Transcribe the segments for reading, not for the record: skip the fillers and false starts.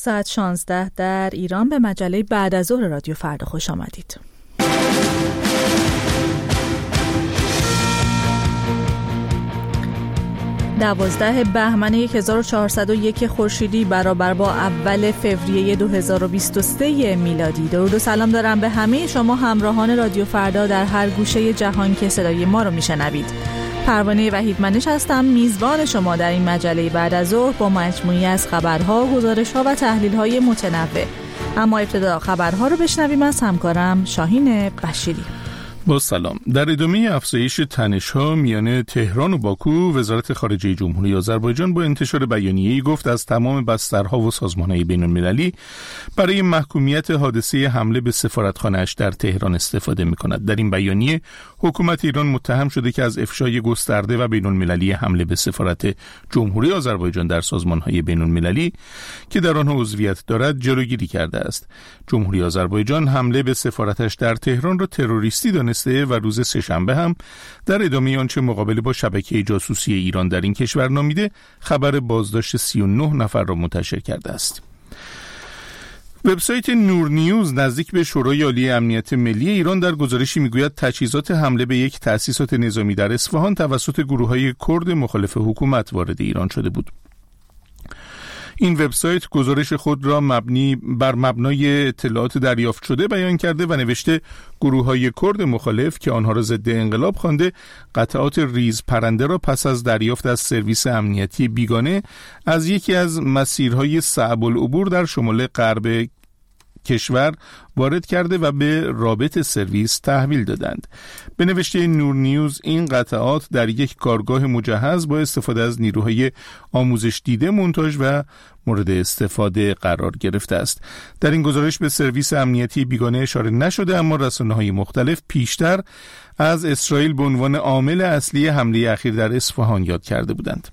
ساعت 16 در ایران به مجله بعد از ظهر رادیو فردا خوش آمدید. دوازده بهمن 1401 خورشیدی برابر با اول فوریه 2023 میلادی. درود و سلام دارم به همه شما همراهان رادیو فردا در هر گوشه جهان که صدای ما رو میشنوید. پروانه وحیدمنش هستم، میزبان شما در این مجله بعد از ظهر با مجموعی از خبرها، گزارش‌ها و تحلیل‌های متنوع. اما ابتدا خبرها رو بشنویم از همکارم شاهین بشیری. با سلام. در ادامه افزایش تنش‌ها میان تهران و باکو، وزارت خارجه جمهوری آذربایجان با انتشار بیانیه‌ای گفت از تمام بسترها و سازمان‌های بین‌المللی برای محکومیت حادثه حمله به سفارتخانه‌اش در تهران استفاده می‌کند. در این بیانیه حکومت ایران متهم شده که از افشای گسترده و بین‌المللی حمله به سفارت جمهوری آذربایجان در سازمان‌های بین‌المللی که در آنها عضویت دارد جلوگیری کرده است. جمهوری آذربایجان حمله به سفارتش در تهران را تروریستی دانسته و روز سه‌شنبه هم در ادامه آنچه مقابله با شبکه جاسوسی ایران در این کشور نامیده خبر بازداشت 39 نفر را منتشر کرده است. وبسایت نور نیوز نزدیک به شورای عالی امنیت ملی ایران در گزارشی میگوید تجهیزات حمله به یک تأسیسات نظامی در اصفهان توسط گروه‌های کرد مخالف حکومت وارد ایران شده بود. این وبسایت گزارش خود را بر مبنای اطلاعات دریافت شده بیان کرده و نوشته گروه‌های کرد مخالف که آنها را ضد انقلاب خوانده قطعات ریز پرنده را پس از دریافت از سرویس امنیتی بیگانه از یکی از مسیرهای صعب العبور در شمال غرب کشور وارد کرده و به رابط سرویس تحویل دادند. به نوشته نور نیوز این قطعات در یک کارگاه مجهز با استفاده از نیروهای آموزش دیده مونتاژ و مورد استفاده قرار گرفته است. در این گزارش به سرویس امنیتی بیگانه اشاره نشده، اما رسانه‌های مختلف پیشتر از اسرائیل به عنوان عامل اصلی حمله اخیر در اصفهان یاد کرده بودند.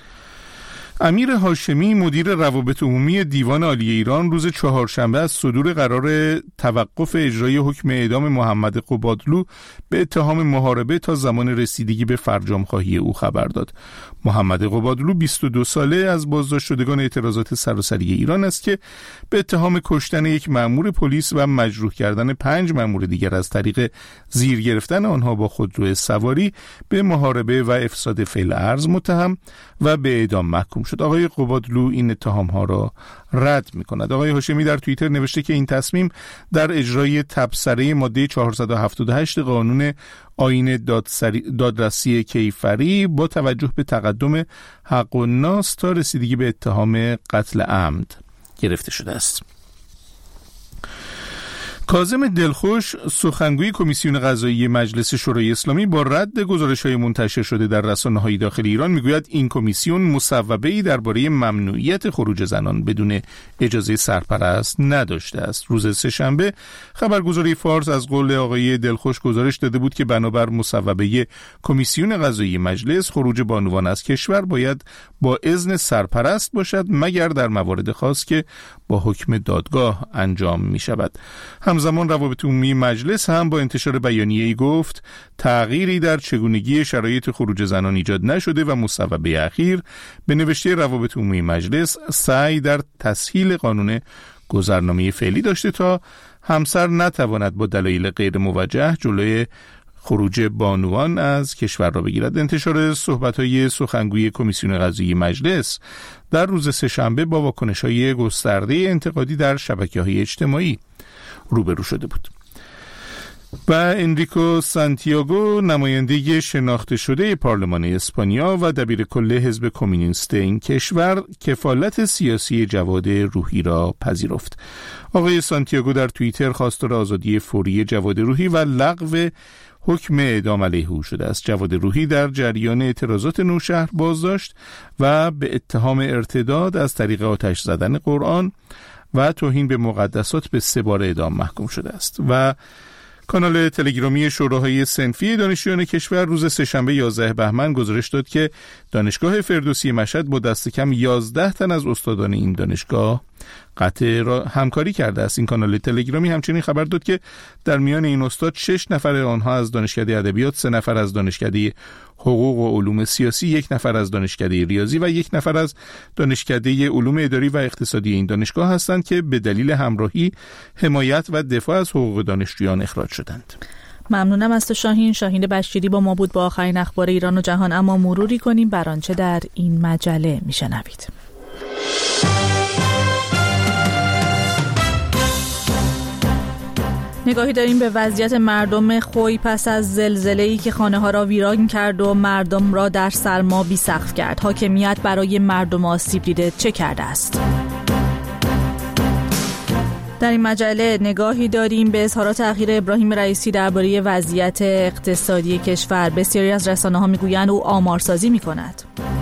امیر هاشمی مدیر روابط عمومی دیوان عالی ایران روز چهارشنبه از صدور قرار توقف اجرای حکم اعدام محمد قبادلو به اتهام محاربه تا زمان رسیدگی به فرجام‌خواهی او خبر داد. محمد قبادلو 22 ساله از بازداشت شدگان اعتراضات سراسری ایران است که به اتهام کشتن یک مأمور پلیس و مجروح کردن 5 مأمور دیگر از طریق زیر گرفتن آنها با خودرو سواری به محاربه و افساد فعل ارض متهم و به اعدام محکوم شد. آقای قبادلو این اتهام‌ها را رد می‌کند. آقای هاشمی در توییتر نوشته که این تصمیم در اجرای تبصره ماده 478 قانون آیین دادرسی کیفری با توجه به تقدم حق الناس تا رسیدگی به اتهام قتل عمد گرفته شده است. کاظم دلخوش سخنگوی کمیسیون قضایی مجلس شورای اسلامی با رد گزارش‌های منتشر شده در رسانه‌های داخل ایران میگوید این کمیسیون مصوبه‌ای درباره ممنوعیت خروج زنان بدون اجازه سرپرست نداشته است. روز سه‌شنبه خبرگزاری فارس از قول آقای دلخوش گزارش داده بود که بنابر مصوبه کمیسیون قضایی مجلس خروج بانوان از کشور باید با اذن سرپرست باشد مگر در موارد خاص که با حکم دادگاه انجام می شود. همزمان روابط عمومی مجلس هم با انتشار بیانیه‌ای گفت تغییری در چگونگی شرایط خروج زنان ایجاد نشده و مصوبه اخیر به نوشته روابط عمومی مجلس سعی در تسهیل قانون گذرنامه فعلی داشته تا همسر نتواند با دلایل غیر موجه جلوی خروج بانوان از کشور را بگیرد. انتشار صحبت‌های سخنگوی کمیسیون قضایی مجلس در روز سه‌شنبه با واکنش‌های گسترده انتقادی در شبکه‌های اجتماعی روبرو شده بود. و انریکو سانتیاگو نماینده شناخته شده پارلمان اسپانیا و دبیرکل حزب کمونیست این کشور کفالت سیاسی جواد روحی را پذیرفت. آقای سانتیاگو در توییتر خواستار آزادی فوری جواد روحی و لغو حکم اعدام علیه او شده است. جواد روحی در جریان اعتراضات نوشهر بازداشت و به اتهام ارتداد از طریق آتش زدن قرآن و توهین به مقدسات به 3 بار اعدام محکوم شده است. و کانال تلگرامی شوراهای صنفی دانشجویان کشور روز سه‌شنبه 11 بهمن گزارش داد که دانشگاه فردوسی مشهد با دست کم 11 تن از استادان این دانشگاه قطع همکاری کرده است. این کانال تلگرامی همچنین خبر داد که در میان این استاد 6 نفر آنها از دانشکده ادبیات، 3 نفر از دانشکده حقوق و علوم سیاسی، 1 نفر از دانشکده ریاضی و 1 نفر از دانشکده علوم اداری و اقتصادی این دانشگاه هستند که به دلیل همراهی، حمایت و دفاع از حقوق دانشجویان اخراج شدند. ممنونم از تو شاهین بشیری با ما بود با آخرین اخبار ایران و جهان. اما مروری کنیم بر آنچه در این مجله میشنوید. نگاهی داریم به وضعیت مردم خوی پس از زلزله‌ای که خانه‌ها را ویران کرد و مردم را در سرما بی‌سقف کرد. حاکمیت برای مردم آسیب دیده چه کرده است؟ در این مجله نگاهی داریم به اظهارات اخیر ابراهیم رئیسی درباره وضعیت اقتصادی کشور. بسیاری از رسانه‌ها میگویند او آمارسازی می‌کند.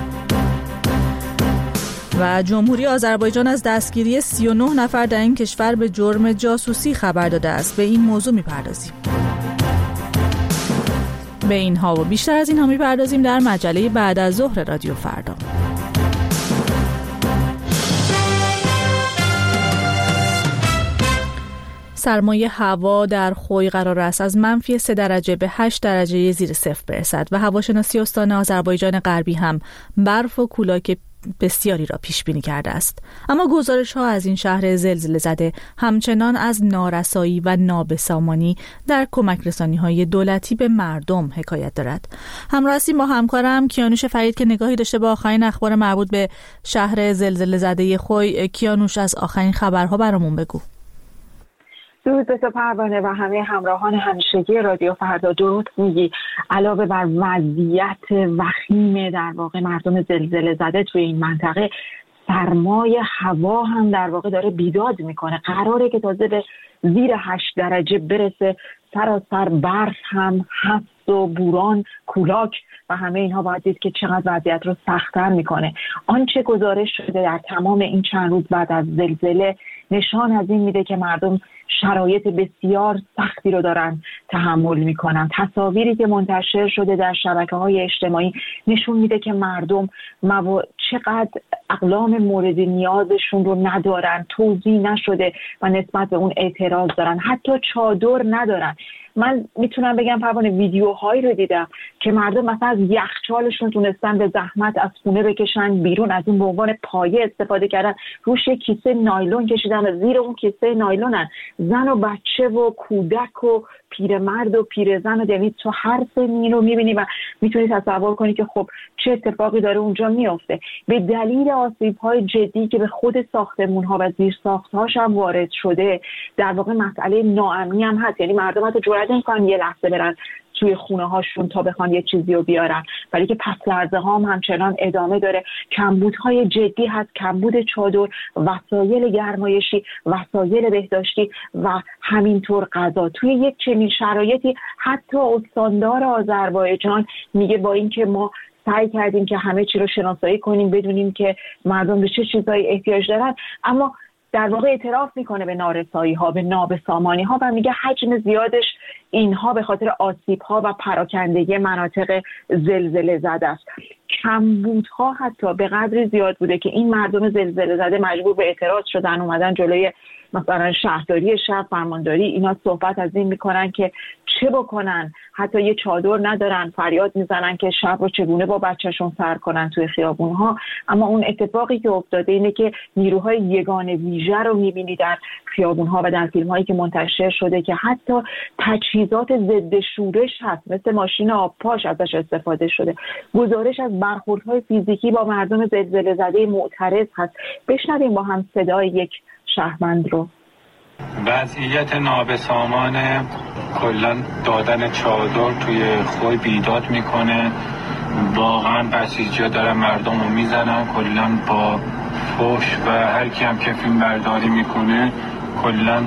و جمهوری آذربایجان از دستگیری 39 نفر در این کشور به جرم جاسوسی خبر داده است. به این موضوع می‌پردازیم. به اینها و بیشتر از اینها می‌پردازیم در مجله بعد از ظهر رادیو فردا. سرمایه هوا در خوی قرار است از -3 درجه به 8 درجه زیر صفر برسد و هواشناسی استان آذربایجان غربی هم برف و کولاک بسیاری را پیش بینی کرده است. اما گزارش‌ها از این شهر زلزله زده همچنان از نارسایی و نابسامانی در کمک رسانی‌های دولتی به مردم حکایت دارد. همراه هستیم با همکارم کیانوش فرید که نگاهی داشته به آخرین اخبار مربوط به شهر زلزله زده خوی. کیانوش، از آخرین خبرها برامون بگو. درود به تو پروانه و همه همراهان همیشگی رادیو فردا. درود میگی. علاوه بر وضعیت وخیم در واقع مردم زلزله زده توی این منطقه، سرمای هوا هم در واقع داره بیداد میکنه. قراره که تازه به زیر 8 درجه برسه. سراسر برف هم هست و بوران، کولاک و همه اینها باید دید که چقدر وضعیت رو سخت‌تر میکنه. آنچه گزارش شده در تمام این چند روز بعد از زلزله نشان از این میده که مردم شرایط بسیار سختی رو دارن تحمل میکنن. تصاویری که منتشر شده در شبکه‌های اجتماعی نشون میده که مردم چقدر اقلام مورد نیازشون رو ندارن، توزیع نشده و نسبت به اون اعتراض دارن. حتی چادر ندارن. من میتونم بگم پروانه ویدیوهایی رو دیدم که مردم مثلا از یخچالشون تونستن به زحمت از خونه بکشن بیرون، از اون به عنوان پایه استفاده کردن، روش یک کیسه نایلون کشیدن و زیر اون کیسه نایلونن. زن و بچه و کودک و پیرمرد و پیرزن و دوید تو هر سنی رو میبینی و میتونی تصور کنی که خب چه اتفاقی داره اونجا میفته. به دلیل آسیب‌های جدی که به خود ساختمان‌ها و زیرساخت‌هاش هم وارد شده، در واقع مسئله ناامنی هم هست. یعنی مردم حتی جرئت نمی‌کنن یه لحظه برن توی خونه هاشون تا بخوان یه چیزی رو بیارن، ولی که پس لرزه ها هم همچنان ادامه داره. کمبودهای جدی هست، کمبود چادر، وسایل گرمایشی، وسایل بهداشتی و همینطور غذا. توی یک چنین شرایطی حتی استاندار آذربایجان میگه با اینکه ما سعی کردیم که همه چی رو شناسایی کنیم، بدونیم که مردم به چه چیزایی احتیاج دارن، اما در واقع اعتراف میکنه به نارسایی ها، به نابسامانی ها و میگه حجم زیادش اینها به خاطر آسیب ها و پراکندگی مناطق زلزله زده است. کمبودها حتی به قدری زیاد بوده که این مردم زلزله زده مجبور به اعتراض شدن، اومدن جلوی مثلا شهرداری شهر، فرمانداری، اینا صحبت از این میکنن که چه بکنن. حتی یه چادر ندارن، فریاد میزنن که شب رو چگونه با بچه‌شون سر کنن توی خیابون‌ها. اما اون اتفاقی که افتاده اینه که نیروهای یگان ویژه رو میبینی در خیابون‌ها و در فیلم‌هایی که منتشر شده که حتی تجهیزات ضد شورش هست، مثل ماشین آبپاش ازش استفاده شده. گزارش از برخوردهای فیزیکی با مردم زلزله زده معترض هست. بشنویم با هم صدای یک شهروند رو. وضعیت نابسامانه، کلا دادن چادر توی خوی بیداد میکنه. واقعا بسیجی دارن مردم رو میزنن، کلا با فحش و هر کی هم که فیلم برداری میکنه کلا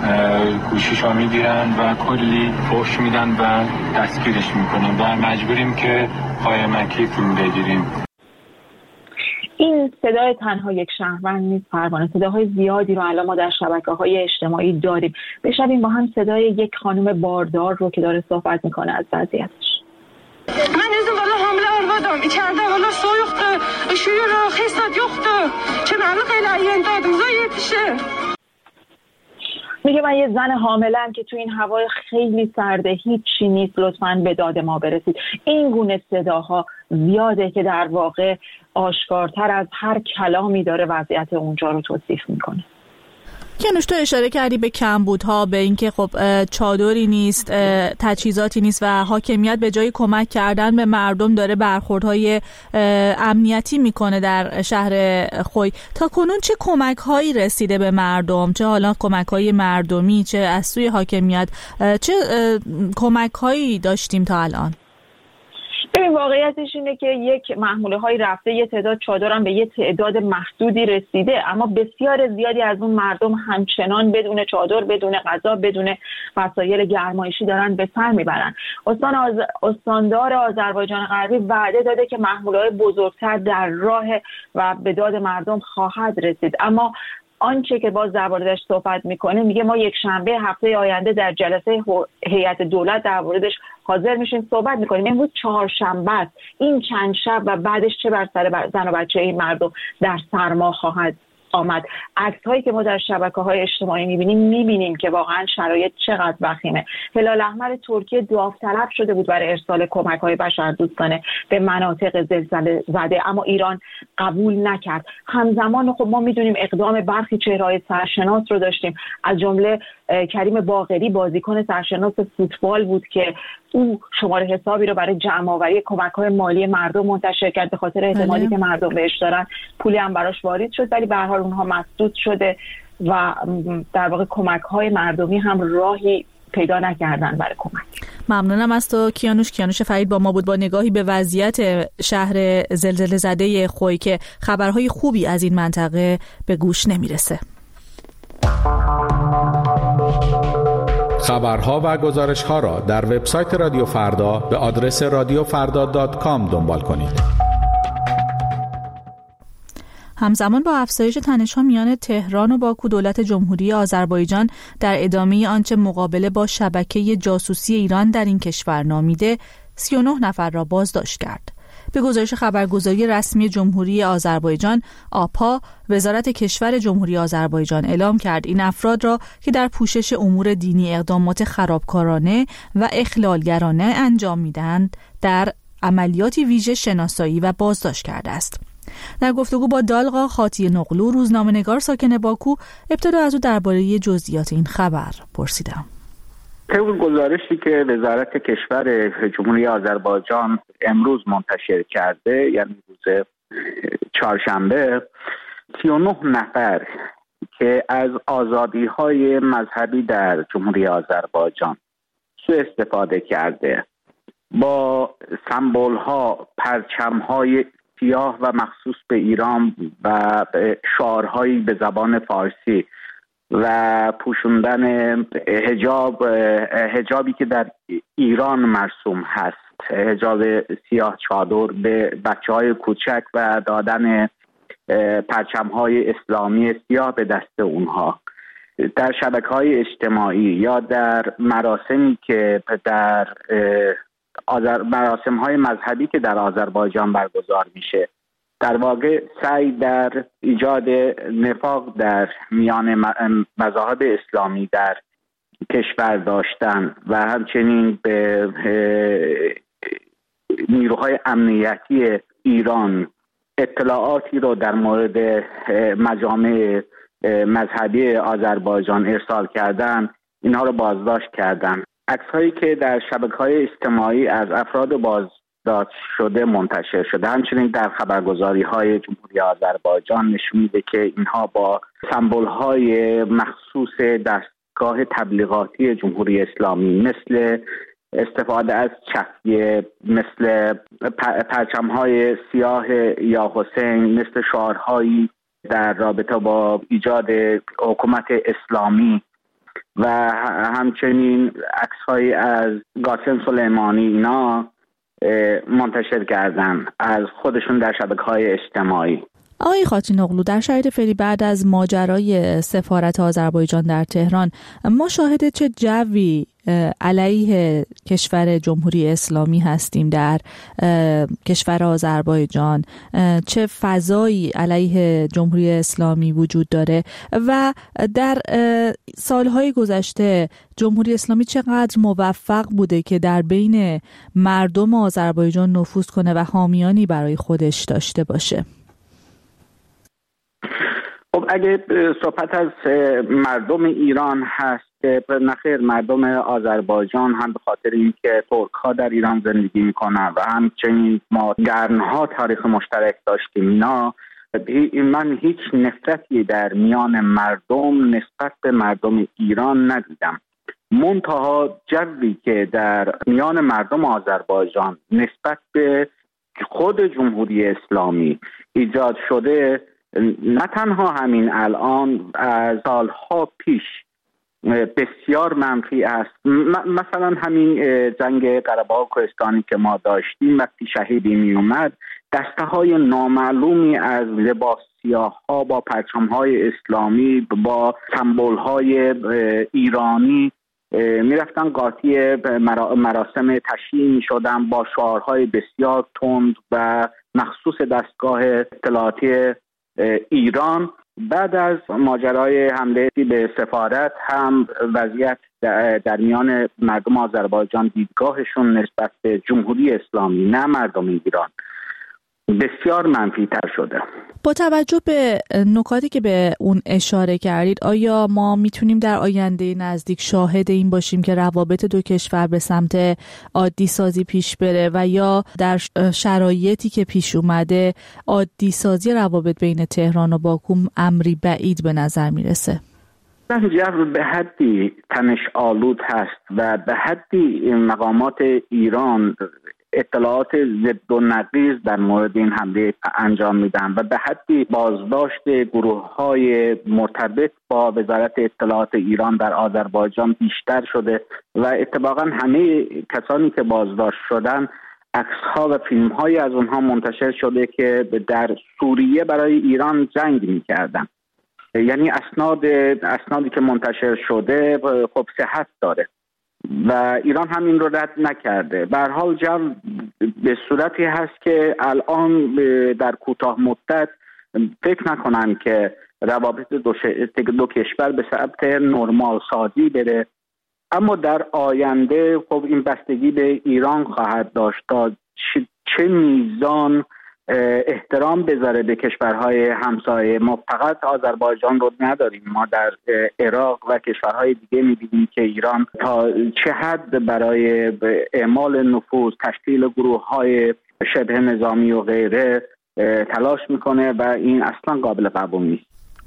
گوشیش رو میگیرن و کلی فحش میدن و دستگیرش میکنن و مجبوریم که قایمکی فیلم بگیریم. این صدای تنها یک شهروند نیست پروانه، صداهای زیادی رو الان ما در شبکه‌های اجتماعی داریم. بشنویم با هم صدای یک خانم باردار رو که داره صحبت میکنه از وضعیتش. من özüm valla hamilə arvadım. İçəridə valla soyuqdur, üşüyürük, xəstət yoxdur. Çimərlik eləyən dadımıza yetişir. میگه من یه زن حامله‌ام که تو این هوای خیلی سرده، هیچی نیست، لطفاً به داد ما برسید. این گونه صداها زیاده که در واقع آشکارتر از هر کلامی داره وضعیت اونجا رو توصیف میکنه. کیانوش، تو اشاره کردی به کمبودها، به اینکه خب چادری نیست، تجهیزاتی نیست و حاکمیت به جای کمک کردن به مردم داره برخوردهای امنیتی میکنه در شهر خوی. تا کنون چه کمک‌هایی رسیده به مردم؟ چه حالا کمک‌های مردمی، چه از سوی حاکمیت، چه کمک‌هایی داشتیم تا الان؟ ببین واقعیتش اینه که یک محموله های رفته، یه تعداد چادر هم به یه تعداد محدودی رسیده، اما بسیار زیادی از اون مردم همچنان بدون چادر، بدون غذا، بدون وسایل گرمایشی دارن به سر میبرن. استاندار آذربایجان غربی وعده داده که محموله های بزرگتر در راه و به داد مردم خواهد رسید، اما آنچه که باز درباره‌اش صحبت میکنه، میگه ما یک شنبه هفته آینده در جلسه هیئت دولت در موردش حاضر میشیم صحبت میکنیم. امروز چهارشنبه است. این چند شب و بعدش چه بر سر زن و بچه این مردم در سرما خواهد آمد. عکس هایی که ما در شبکه‌های اجتماعی میبینیم که واقعا شرایط چقدر وخیمه. هلال احمر ترکیه داوطلب شده بود برای ارسال کمک‌های بشردوستانه به مناطق زلزله زده، اما ایران قبول نکرد. همزمان خب ما میدونیم اقدام برخی چهره‌های سرشناس رو داشتیم، از جمله کریم باقری بازیکن سرشناس فوتبال بود که او شماره حسابی رو برای جمع‌آوری کمک‌های مالی مردم منتشر کرد به خاطر اعتمادی که مردم بهش دارن. پولی هم براش وارد شد ولی به هر حال اونها مسدود شده و در واقع کمک‌های مردمی هم راهی پیدا نکردن برای کمک. ممنونم از تو کیانوش فرید با ما بود با نگاهی به وضعیت شهر زلزله زده خوی که خبرهای خوبی از این منطقه به گوش نمیرسه. خبرها و گزارش‌ها را در وبسایت رادیو فردا به آدرس radiofarda.com دنبال کنید. همزمان با افزایش تنش‌ها میان تهران و باکو، دولت جمهوری آذربایجان در ادامه آنچه مقابله با شبکه جاسوسی ایران در این کشور نامیده 39 نفر را بازداشت کرد. به گزارش خبرگزاری رسمی جمهوری آذربایجان آپا، وزارت کشور جمهوری آذربایجان اعلام کرد این افراد را که در پوشش امور دینی اقدامات خرابکارانه و اخلالگرانه انجام می‌دهند در عملیاتی ویژه شناسایی و بازداشت کرده است. در گفتگو با دالغا خاطی نقلو، روزنامه‌نگار ساکن باکو، ابتدا از او درباره جزئیات این خبر پرسیدم. طبق گزارشی که وزارت کشور جمهوری آذربایجان امروز منتشر کرده، یعنی روز چهارشنبه، 39 نفر که از آزادی‌های مذهبی در جمهوری آذربایجان سوء استفاده کرده، با سمبول‌ها، پرچم‌های سیاه و مخصوص به ایران و شعارهایی به زبان فارسی و پوشوندن حجابی که در ایران مرسوم هست، حجاب سیاه چادر به بچه‌های کوچک و دادن پرچم‌های اسلامی سیاه به دست اونها در شبکه‌های اجتماعی یا در مراسمی که در مراسم‌های مذهبی که در آذربایجان برگزار میشه، در واقع سعی در ایجاد نفاق در میان مذاهب اسلامی در کشور داشتن و همچنین به نیروهای امنیتی ایران اطلاعاتی رو در مورد مجامع مذهبی آذربایجان ارسال کردن، اینها رو بازداشت کردن. عکس‌هایی که در شبکه‌های اجتماعی از افراد بازداشت شده منتشر شده، همچنین در خبرگزاری‌های جمهوری آذربایجان نشون میده که اینها با سمبول‌های مخصوص دستگاه تبلیغاتی جمهوری اسلامی مثل استفاده از چفیه، مثل پرچم‌های سیاه یا حسین، مثل شعارهایی در رابطه با ایجاد حکومت اسلامی و همچنین عکس‌هایی از قاسم سلیمانی اینا منتشر کردن از خودشون در شبکه‌های اجتماعی. آقای خاتینوغلو، در شرایط فعلی بعد از ماجرای سفارت آذربایجان در تهران ما شاهد چه جوی علیه کشور جمهوری اسلامی هستیم در کشور آذربایجان؟ چه فضایی علیه جمهوری اسلامی وجود داره و در سالهای گذشته جمهوری اسلامی چقدر موفق بوده که در بین مردم آذربایجان نفوذ کنه و حامیانی برای خودش داشته باشه؟ خب اگه صحبت از مردم ایران هست، نخیر، مردم آذربایجان هم به خاطر اینکه ترک ها در ایران زندگی میکنن و همچنین ما قرنها تاریخ مشترک داشتیم، من هیچ نفرتی در میان مردم نسبت به مردم ایران ندیدم. منتها جوی که در میان مردم آذربایجان نسبت به خود جمهوری اسلامی ایجاد شده، نه تنها همین الان، از سالها پیش بسیار منفی است. مثلا همین جنگ قره‌باغ و کوهستانی که ما داشتیم، وقتی شهیدی می اومد، دسته های نامعلومی از لباس سیاه ها با پرچم های اسلامی با سمبل های ایرانی می رفتن قاطی مراسم تشییع می شدن با شعارهای بسیار تند و مخصوص دستگاه اطلاعاتی ایران. بعد از ماجرای حمله به سفارت هم وضعیت در میان مردم آذربایجان، دیدگاهشون نسبت به جمهوری اسلامی، نه مردم ایران، بسیار منفی تر شده. با توجه به نکاتی که به اون اشاره کردید، آیا ما میتونیم در آینده نزدیک شاهد این باشیم که روابط دو کشور به سمت عادی سازی پیش بره و یا در شرایطی که پیش اومده عادی سازی روابط بین تهران و باکو امری بعید به نظر میرسه؟ جو به حدی تنش آلود هست و به حدی مقامات ایران اطلاعات ضد و نقیض در مورد این حمله انجام میدن و به حدی بازداشت گروه‌های مرتبط با وزارت اطلاعات ایران در آذربایجان بیشتر شده و اتفاقا همه کسانی که بازداشت شدن، عکس‌ها و فیلم‌های از اونها منتشر شده که در سوریه برای ایران جنگ می‌کردن. یعنی اسنادی که منتشر شده خب صحت داره و ایران هم این رو رد نکرده. به هر حال جو به صورتی هست که الان در کوتاه مدت فکر نکنم که روابط دو کشور به سمت نرمال سازی بره، اما در آینده خب این بستگی به ایران خواهد داشت تا چه میزان احترام بذاره به کشورهای همسایه. ما فقط آذربایجان رو نداریم، ما در عراق و کشورهای دیگه می‌بینیم که ایران تا چه حد برای اعمال نفوذ، تشکیل گروه‌های شبه نظامی و غیره تلاش میکنه و این اصلا قابل قبول نیست.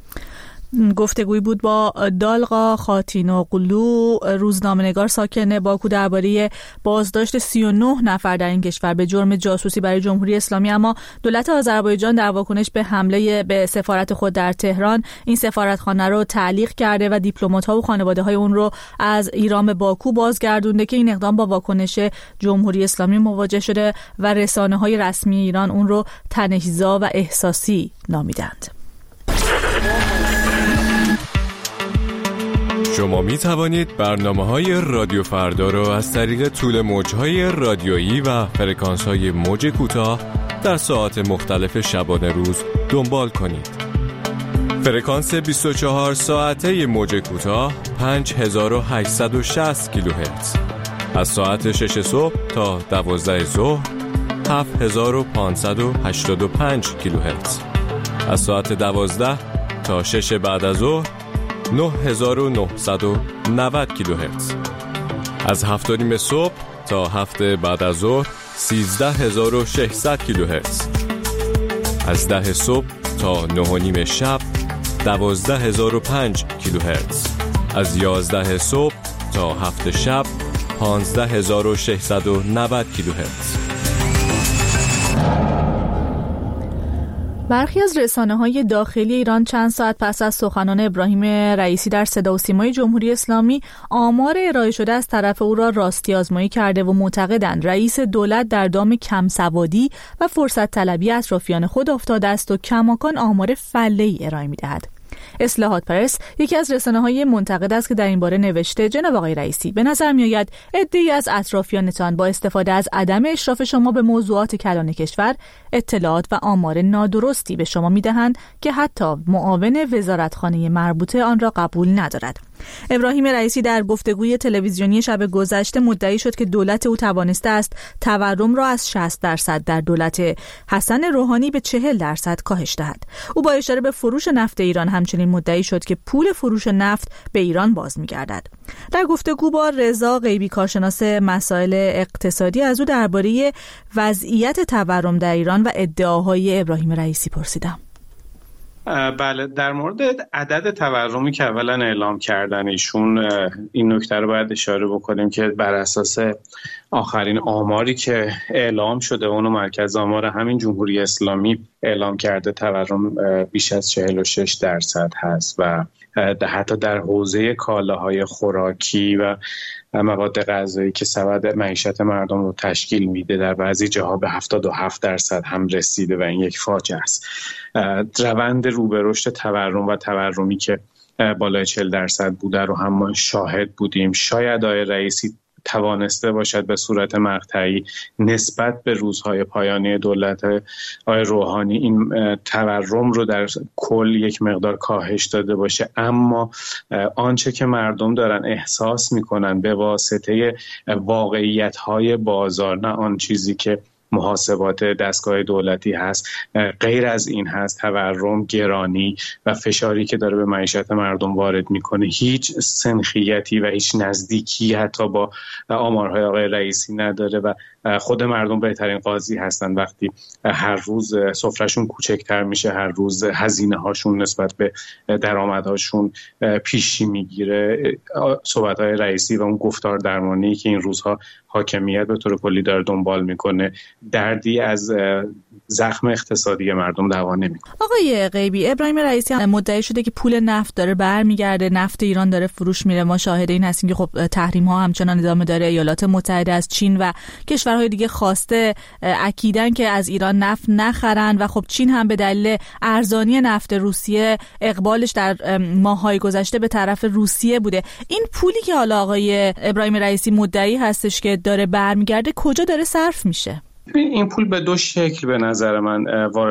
گفتگوی بود با دالغا خاتینوغلو، روزنامه‌نگار ساکن باکو، درباره بازداشت 39 نفر در این کشور به جرم جاسوسی برای جمهوری اسلامی. اما دولت آذربایجان در واکنش به حمله به سفارت خود در تهران این سفارتخانه رو تعلیق کرده و دیپلمات‌ها و خانواده‌های اون رو از ایران به باکو بازگردونده که این اقدام با واکنش جمهوری اسلامی مواجه شده و رسانه‌های رسمی ایران اون رو تنش‌زا و احساسی نامیدند. شما می توانید برنامه‌های رادیو فردا را از طریق طول موج‌های رادیویی و فرکانس‌های موج کوتاه در ساعات مختلف شبانه روز دنبال کنید. فرکانس 24 ساعته موج کوتاه 5860 کیلوهرتز، از ساعت 6 صبح تا 12 ظهر 7585 کیلوهرتز، از ساعت 12 تا 6 بعد از ظهر 9990 کیلوهرتز، از 7:30 صبح تا 7 بعد از ظهر 13600 کیلوهرتز، از 10 صبح تا 9:30 شب 12005 کیلوهرتز، از 11 صبح تا 7 شب 15690 کیلوهرتز. برخی از رسانه‌های داخلی ایران چند ساعت پس از سخنان ابراهیم رئیسی در صدا و سیمای جمهوری اسلامی آمار ارائه شده از طرف او را راستی آزمایی کرده و معتقدند رئیس دولت در دام کم سوادی و فرصت طلبی اطرافیان خود افتاده است و کماکان آمار فله‌ای ارائه می‌دهد. اصلاحات پرس یکی از رسانه‌های منتقد است که در این باره نوشته: جناب آقای رئیسی، به نظر می‌آید عده‌ای از اطرافیانتان با استفاده از عدم اشراف شما به موضوعات کلان کشور اطلاعات و آمار نادرستی به شما می‌دهند که حتی معاون وزارتخانه مربوطه آن را قبول ندارد. ابراهیم رئیسی در گفتگوی تلویزیونی شب گذشته مدعی شد که دولت او توانسته است تورم را از 60% در دولت حسن روحانی به 40% کاهش دهد. او با اشاره به فروش نفت ایران همچنین مدعی شد که پول فروش نفت به ایران باز می‌گردد. در گفتگو با رضا غیبی کارشناس مسائل اقتصادی از او درباره وضعیت تورم در ایران و ادعاهای ابراهیم رئیسی پرسیدم. بله، در مورد عدد تورمی که اولا اعلام کردن ایشون این نکته رو باید اشاره بکنیم که بر اساس آخرین آماری که اعلام شده اونو مرکز آمار همین جمهوری اسلامی اعلام کرده تورم بیش از 46% هست و حتی در حوزه کالاهای خوراکی و مواد غذایی که سبد معیشت مردم رو تشکیل میده در بعضی جاها به 77% هم رسیده و این یک فاجعه است. روند رو به رشد تورم و تورمی که بالای 40% بوده رو هم ما شاهد بودیم. شاید آقای رئیسی توانسته باشد به صورت مقطعی نسبت به روزهای پایانی دولت آقای روحانی این تورم رو در کل یک مقدار کاهش داده باشه، اما آنچه که مردم دارن احساس میکنن به واسطه واقعیت‌های بازار، نه آن چیزی که محاسبات دستگاه دولتی هست، غیر از این هست، تورم، گرانی و فشاری که داره به معیشت مردم وارد میکنه هیچ سنخیتی و هیچ نزدیکی حتی با آمارهای آقای رئیسی نداره و خود مردم بهترین قاضی هستن وقتی هر روز سفرهشون کوچکتر میشه، هر روز هزینه هاشون نسبت به درآمدهاشون پیشی میگیره. صحبت‌های رئیسی و اون گفتار درمانی که این روزها حاکمیت به طور کلی داره دنبال میکنه دردی از زخم اقتصادی مردم دوا نمیکنه. آقای غیبی، ابراهیم رئیسی مدعی شده که پول نفت داره برمیگرده، نفت ایران داره فروش میره. ما شاهد این هستیم که خب تحریم ها همچنان ادامه داره. ایالات متحده از چین و کشورهای دیگه خواسته اکیدن که از ایران نفت نخرن و خب چین هم به دلیل ارزانی نفت روسیه اقبالش در ماه‌های گذشته به طرف روسیه بوده. این پولی که حالا آقای ابراهیم رئیسی مدعی هستش که داره برمیگرده کجا داره صرف میشه؟ این پول به دو شکل به نظر من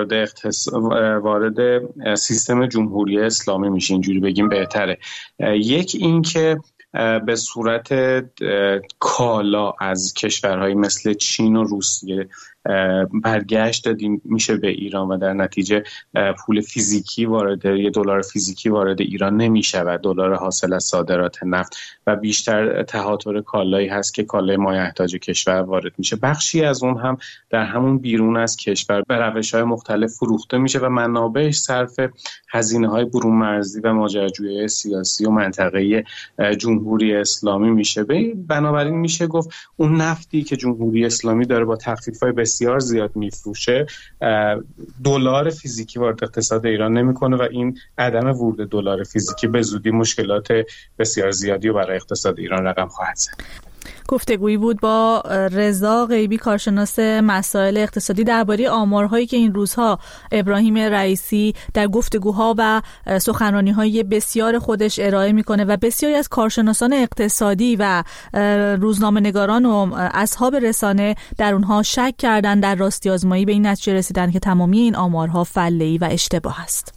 وارد سیستم جمهوری اسلامی میشه، اینجوری بگیم بهتره. یک این که به صورت کالا از کشورهایی مثل چین و روسیه برگشت دادیم میشه به ایران و در نتیجه پول فیزیکی وارد، یه دلار فیزیکی وارد ایران نمیشه و دلار حاصل از صادرات نفت و بیشتر تهاتر کالایی هست که کالای مایحتاج کشور وارد میشه. بخشی از اون هم در همون بیرون از کشور به روش‌های مختلف فروخته میشه و منابعش صرف هزینه‌های برون مرزی و ماجراجویی سیاسی و منطقه‌ای جمهوری اسلامی میشه. بنابراین میشه گفت اون نفتی که جمهوری اسلامی داره با تخفیف‌های بسیار زیاد میفروشه دلار فیزیکی وارد اقتصاد ایران نمیکنه و این عدم ورود دلار فیزیکی به زودی مشکلات بسیار زیادی رو برای اقتصاد ایران رقم خواهد زد. گفتگویی بود با رضا غیبی کارشناس مسائل اقتصادی درباره آمارهایی که این روزها ابراهیم رئیسی در گفتگوها و سخنرانی‌های بسیار خودش ارائه میکنه و بسیاری از کارشناسان اقتصادی و روزنامه‌نگاران و اصحاب رسانه در اونها شک کردن در راستی آزمایی به این نتیجه رسیدن که تمامی این آمارها فله‌ای و اشتباه است.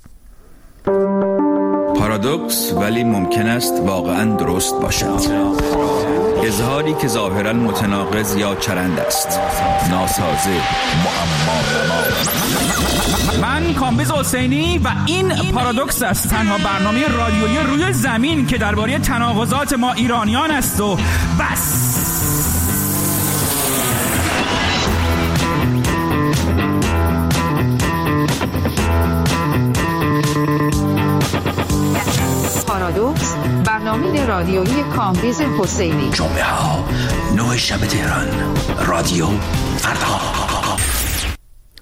پارادوکس ولی ممکن است واقعا درست باشد. اظهاری که ظاهرا متناقض یا چرند است، ناسازه، معما. من کامبیز حسینی و این پارادوکس است، تنها برنامه رادیویی روی زمین که درباره تناقضات ما ایرانیان است و بس. پارادوکس، برنامه رادیویی کامبیز حسینی. جمعه ها 9 شب تهران، رادیو فردا.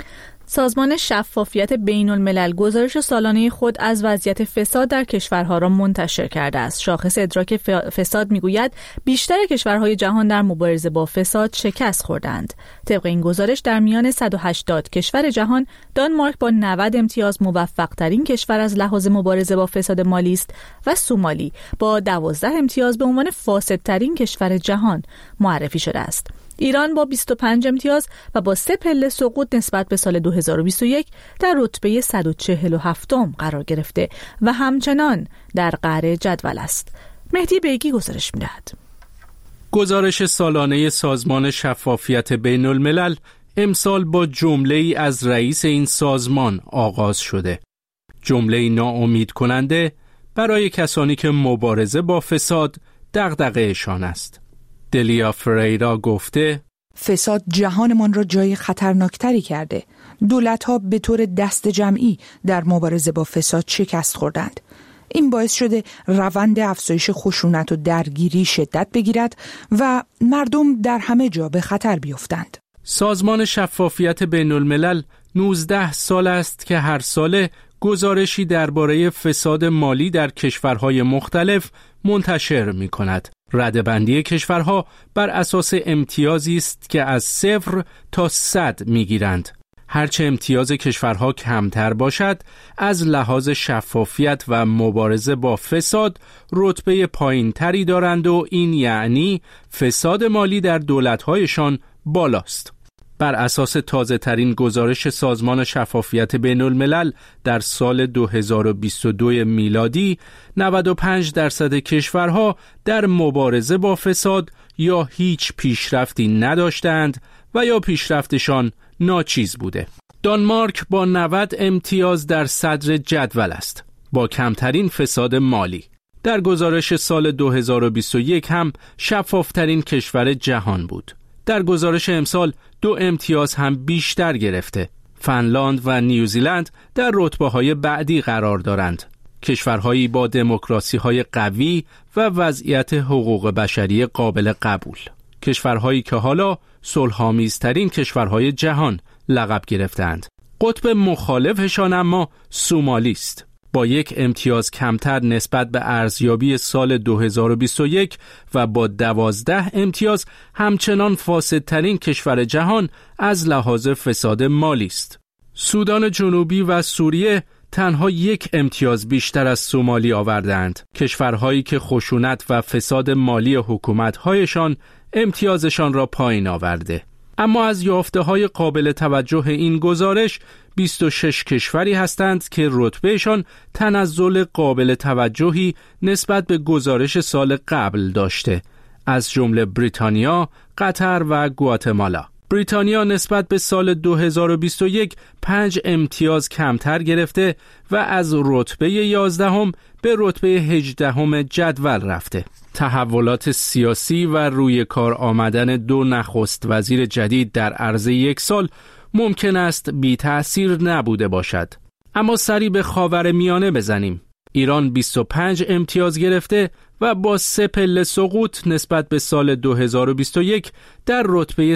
سازمان شفافیت بین الملل گزارش سالانه خود از وضعیت فساد در کشورها را منتشر کرده است. شاخص ادراک فساد میگوید بیشتر کشورهای جهان در مبارزه با فساد شکست خوردند. طبق این گزارش در میان 180 کشور جهان دانمارک با 90 امتیاز موفق ترین کشور از لحاظ مبارزه با فساد مالی است و سومالی با 12 امتیاز به عنوان فاسدترین کشور جهان معرفی شده است. ایران با 25 امتیاز و با 3 پله سقوط نسبت به سال 2021 در رتبه 147 قرار گرفته و همچنان در قعر جدول است. مهدی بیگی گزارش می‌دهد. گزارش سالانه سازمان شفافیت بین الملل امسال با جمله‌ای از رئیس این سازمان آغاز شده. جمله‌ای ناامید کننده برای کسانی که مبارزه با فساد دغدغه‌شان است. دلیا فریرا گفته فساد جهانمان را جای خطرناکتری کرده. دولت‌ها به طور دست جمعی در مبارزه با فساد شکست خوردند. این باعث شده روند افزایش خشونت و درگیری شدت بگیرد و مردم در همه جا به خطر بیفتند. سازمان شفافیت بین الملل 19 سال است که هر ساله گزارشی درباره فساد مالی در کشورهای مختلف منتشر می کند. رده‌بندی کشورها بر اساس امتیازی است که از 0 تا 100 می گیرند. هرچه امتیاز کشورها کمتر باشد، از لحاظ شفافیت و مبارزه با فساد رتبه پایین‌تری دارند و این یعنی فساد مالی در دولت‌هایشان بالاست. بر اساس تازه‌ترین گزارش سازمان شفافیت بین الملل در سال 2022 میلادی 95% کشورها در مبارزه با فساد یا هیچ پیشرفتی نداشتند و یا پیشرفتشان ناچیز بوده. دانمارک با 90 امتیاز در صدر جدول است با کمترین فساد مالی. در گزارش سال 2021 هم شفافترین کشور جهان بود. در گزارش امسال 2 امتیاز هم بیشتر گرفته. فنلاند و نیوزیلند در رتبه‌های بعدی قرار دارند. کشورهایی با دموکراسی‌های قوی و وضعیت حقوق بشری قابل قبول. کشورهایی که حالا صلح‌آمیزترین کشورهای جهان لقب گرفتند. قطب مخالفشان اما سومالی است. با 1 امتیاز کمتر نسبت به ارزیابی سال 2021 و با 12 امتیاز همچنان فاسدترین کشور جهان از لحاظ فساد مالی است. سودان جنوبی و سوریه تنها 1 امتیاز بیشتر از سومالی آوردند. کشورهایی که خشونت و فساد مالی حکومت‌هایشان امتیازشان را پایین آورده. اما از یافته‌های قابل توجه این گزارش 26 کشوری هستند که رتبهشان تنزل قابل توجهی نسبت به گزارش سال قبل داشته، از جمله بریتانیا، قطر و گواتمالا. بریتانیا نسبت به سال 2021 5 امتیاز کمتر گرفته و از رتبه 11 به رتبه 18 جدول رفته. تحولات سیاسی و روی کار آمدن 2 نخست وزیر جدید در عرض 1 سال ممکن است بی تأثیر نبوده باشد. اما سری به خاورمیانه بزنیم. ایران 25 امتیاز گرفته و با 3 پله سقوط نسبت به سال 2021 در رتبه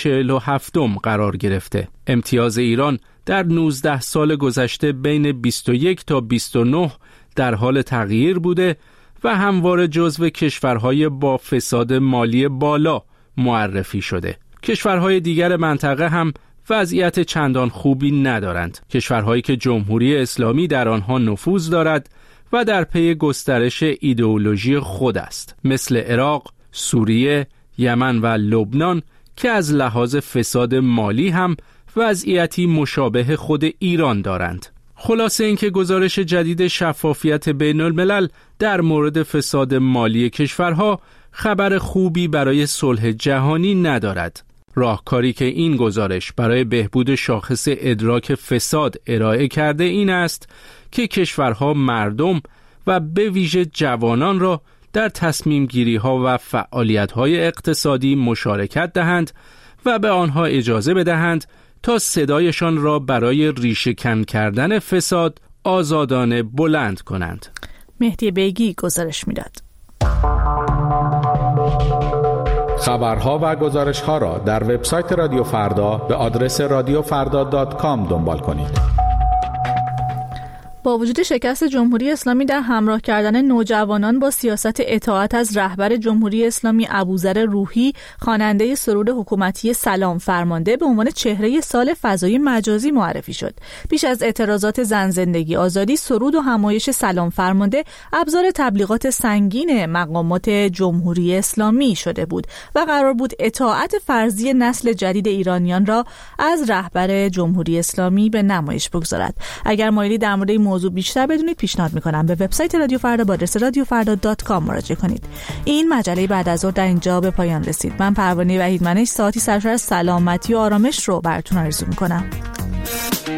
147 قرار گرفته. امتیاز ایران در 19 سال گذشته بین 21 تا 29 در حال تغییر بوده و همواره جزو کشورهای با فساد مالی بالا معرفی شده. کشورهای دیگر منطقه هم وضعیت چندان خوبی ندارند. کشورهایی که جمهوری اسلامی در آنها نفوذ دارد و در پی گسترش ایدئولوژی خود است، مثل عراق، سوریه، یمن و لبنان که از لحاظ فساد مالی هم وضعیتی مشابه خود ایران دارند. خلاصه اینکه گزارش جدید شفافیت بین الملل در مورد فساد مالی کشورها خبر خوبی برای صلح جهانی ندارد. راهکاری که این گزارش برای بهبود شاخص ادراک فساد ارائه کرده این است که کشورها مردم و به ویژه جوانان را در تصمیم گیری ها و فعالیت های اقتصادی مشارکت دهند و به آنها اجازه بدهند تا صدایشان را برای ریشه‌کن کردن فساد آزادانه بلند کنند. مهدی بیگی گزارش میداد. خبرها و گزارش‌ها را در وبسایت رادیو فردا به آدرس radiofrda.com دنبال کنید. با وجود شکست جمهوری اسلامی در همراه کردن نوجوانان با سیاست اطاعت از رهبر جمهوری اسلامی ابوذر روحی، خواننده سرود حکومتی سلام فرمانده به عنوان چهره سال فضای مجازی معرفی شد. پیش از اعتراضات زن زندگی آزادی، سرود و همایش سلام فرمانده ابزار تبلیغات سنگین مقامات جمهوری اسلامی شده بود و قرار بود اطاعت فرضی نسل جدید ایرانیان را از رهبر جمهوری اسلامی به نمایش بگذارد. اگر مایلی در مورد موضوع بیشتر بدونید، پیشنهاد میکنم به وبسایت رادیو فردا با آدرس radiofrda.com مراجعه کنید. این مجله بعد از ظهر در اینجا به پایان رسید. من پروانه وحیدمنش ساعتی سرشار از سلامتی و آرامش رو براتون آرزو میکنم.